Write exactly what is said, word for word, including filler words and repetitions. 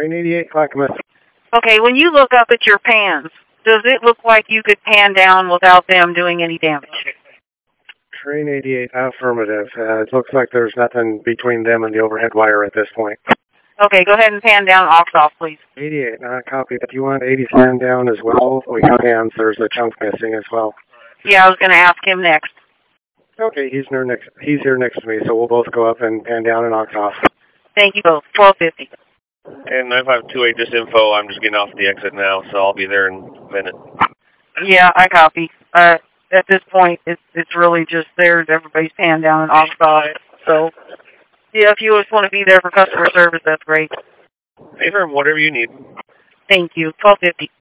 Train eighty-eight, Clackamas. Okay, when you look up at your pans, does it look like you could pan down without them doing any damage? Train eighty-eight, affirmative. Uh, it looks like there's nothing between them and the overhead wire at this point. Okay, go ahead and pan down aux off, please. eighty-eight, uh, copy. If you want eighty pan down as well, we got hands. There's a chunk missing as well. Yeah, I was going to ask him next. Okay, he's near next. He's here next to me, so we'll both go up and pan down and aux off. Thank you both. twelve fifty. And nine five two eight, just info. I'm just getting off the exit now, so I'll be there in a minute. Yeah, I copy. Uh, at this point, it's it's really just there. Everybody's panned down and off side. So, yeah, if you just want to be there for customer service, that's great. Hey, firm, whatever you need. Thank you. twelve fifty.